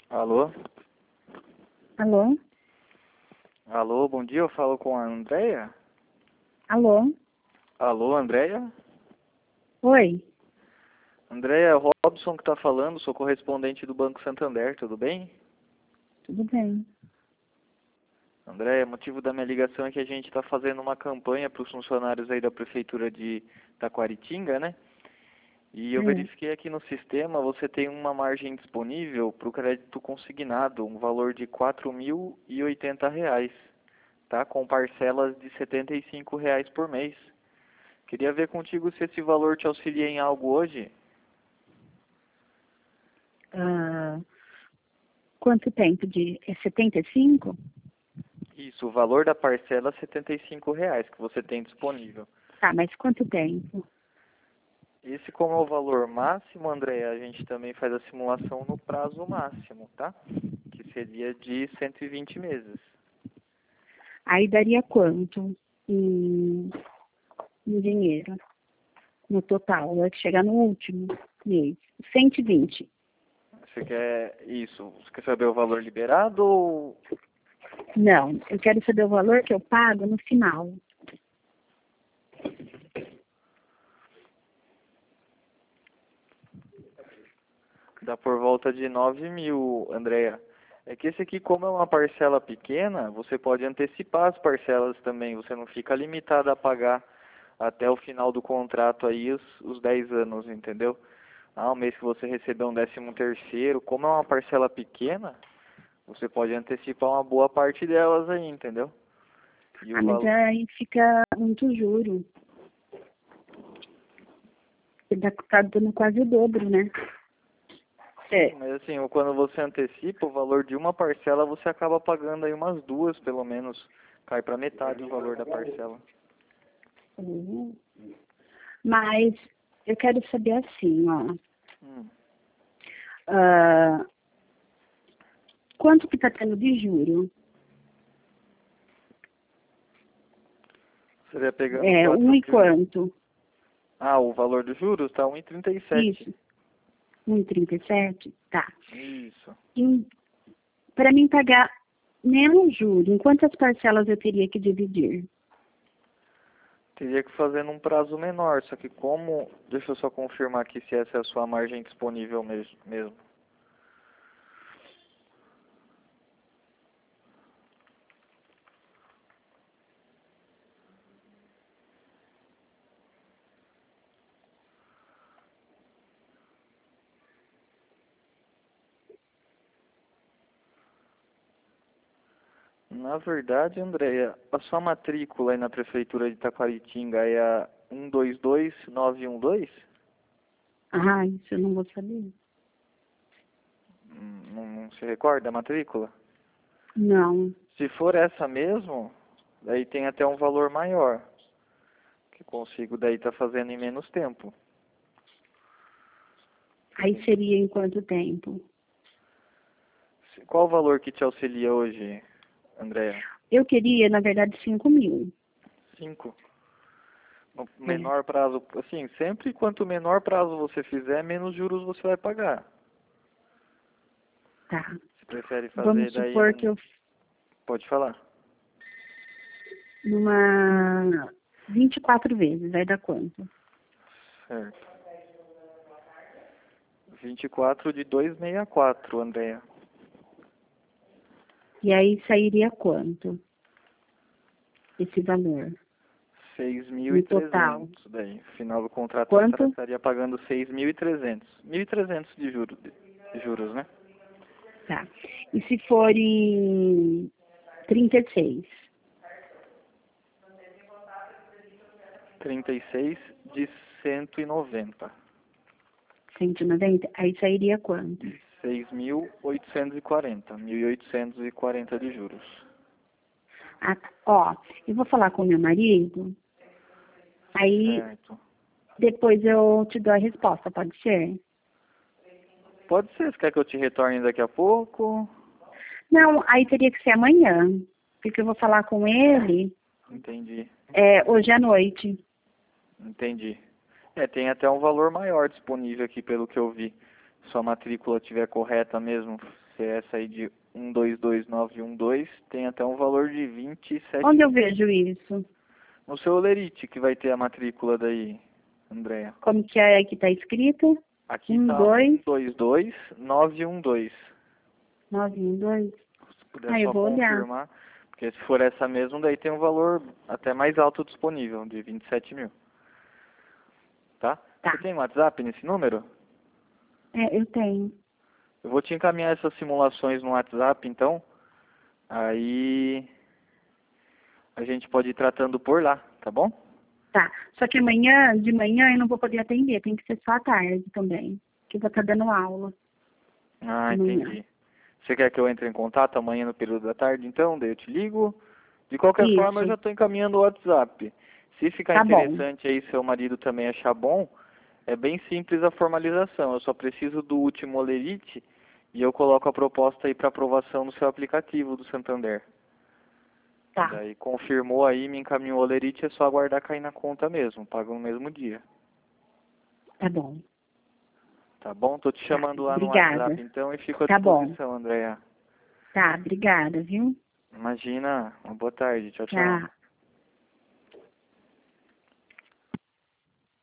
Alô? Alô? Alô, bom dia, eu falo com a Andréia? Alô? Alô, Andréia? Oi? Andréia, Robson que tá falando, sou correspondente do Banco Santander, tudo bem? Tudo bem? Andréia, o motivo da minha ligação é que a gente está fazendo uma campanha para os funcionários aí da Prefeitura de Taquaritinga, né? E eu É. verifiquei aqui no sistema, você tem uma margem disponível para o crédito consignado, um valor de R$ 4.080, tá? Com parcelas de R$ 75 por mês. Queria ver contigo se esse valor te auxilia em algo hoje. Ah, quanto tempo é 75? Isso, o valor da parcela é R$ 75 que você tem disponível. Tá, mas quanto tempo? Esse, como é o valor máximo, André, a gente também faz a simulação no prazo máximo, tá? Que seria de 120 meses. Aí daria quanto em, em dinheiro? No total, vai chegar no último mês. 120. Você quer isso? Você quer saber o valor liberado ou... Não, eu quero saber o valor que eu pago no final. Dá por volta de 9.000, Andréia. É que esse aqui, como é uma parcela pequena, você pode antecipar as parcelas também. Você não fica limitado a pagar até o final do contrato aí os 10 anos, entendeu? Ah, o mês que você receber um 13º, como é uma parcela pequena, você pode antecipar uma boa parte delas aí, entendeu? E o Ah, mas valor... aí fica muito juro. Você tá dando quase o dobro, né? Sim, É. mas assim, quando você antecipa o valor de uma parcela, você acaba pagando aí umas duas, pelo menos. Cai para metade o valor da parcela. Uhum. Mas eu quero saber assim, ó. Hum. Ah, quanto que tá tendo de juro? Você vai pegando É, um 4 e mil... quanto? Ah, o valor dos juros tá 1,37. Isso, 1,37? Tá. Isso. Para mim pagar menos juro, em quantas parcelas eu teria que dividir? Teria que fazer num prazo menor, só que como... Deixa eu só confirmar aqui se essa é a sua margem disponível mesmo. Na verdade, Andréia, a sua matrícula aí na Prefeitura de Taquaritinga é a 122912? Ah, isso eu não vou saber. Não se recorda da matrícula? Não. Se for essa mesmo, daí tem até um valor maior, que consigo daí estar fazendo em menos tempo. Aí seria em quanto tempo? Qual o valor que te auxilia hoje, Andréia? Eu queria, na verdade, 5.000. 5. No É, menor prazo, assim, sempre quanto menor prazo você fizer, menos juros você vai pagar. tá. Você prefere fazer Vamos daí supor que num... eu, Pode falar. numa 24 vezes, vai dar quanto? Certo. 24 de 264, Andréia. E aí sairia quanto? Esse valor? No total? 6.300 daí. Final do contrato você Quanto? estaria pagando 6.300. 1.300 de juros, né? Tá. E se for em 36? 36 de 190. 190? Aí sairia quanto? 6.840. 1.840 de juros. Ah, tá. Ó, eu vou falar com meu marido, aí Certo. depois eu te dou a resposta, pode ser? Pode ser. Você quer que eu te retorne daqui a pouco? Não, aí teria que ser amanhã, porque eu vou falar com ele Entendi. hoje à noite. Entendi. Tem até um valor maior disponível aqui pelo que eu vi. Sua matrícula estiver correta mesmo, ser essa aí de 122912, tem até um valor de 27. Onde eu vejo isso? No seu Olerite, que vai ter a matrícula daí, Andréia. Como que é que tá escrito? Aqui tá 122912. 912. Se puder Ah, eu só vou olhar. confirmar, porque se for essa mesmo, daí tem um valor até mais alto disponível, de 27 mil. Tá? Tá. Você tem WhatsApp nesse número? Eu tenho. Eu vou te encaminhar essas simulações no WhatsApp, então. Aí a gente pode ir tratando por lá, tá bom? Tá. Só que amanhã, de manhã, eu não vou poder atender. Tem que ser só à tarde também. Que eu vou estar dando aula. Ah, Amanhã. entendi. Você quer que eu entre em contato amanhã no período da tarde, então? Daí eu te ligo. De qualquer forma, eu já Isso. estou encaminhando o WhatsApp. Se ficar Tá bom. interessante aí, seu marido também achar bom, é bem simples a formalização. Eu só preciso do último Olerite e eu coloco a proposta aí para aprovação no seu aplicativo do Santander. Tá. Daí confirmou aí, me encaminhou o Olerite, é só aguardar cair na conta mesmo, paga no mesmo dia. Tá bom. Tá bom? Tô te chamando lá no Obrigada. WhatsApp então e fico à Tá bom. disposição, Andréia. Tá, obrigada, viu? Imagina, uma boa tarde, tchau, tchau. Tchau.